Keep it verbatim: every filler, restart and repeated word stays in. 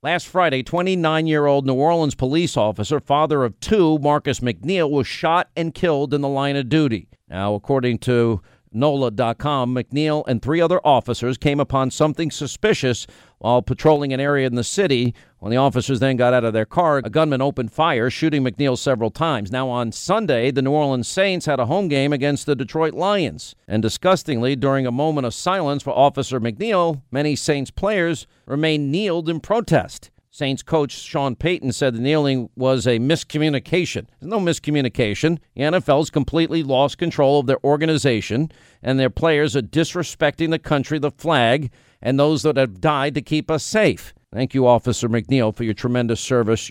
Last Friday, twenty-nine-year-old New Orleans police officer, father of two, Marcus McNeil, was shot and killed in the line of duty. Now, according to N O L A dot com, McNeil and three other officers came upon something suspicious while patrolling an area in the city. When the officers then got out of their car, a gunman opened fire, shooting McNeil several times. Now, on Sunday, the New Orleans Saints had a home game against the Detroit Lions. And disgustingly, during a moment of silence for Officer McNeil, many Saints players remained kneeled in protest. Saints coach Sean Payton said the kneeling was a miscommunication. There's no miscommunication. The N F L's completely lost control of their organization, and their players are disrespecting the country, the flag, and those that have died to keep us safe. Thank you, Officer McNeil, for your tremendous service.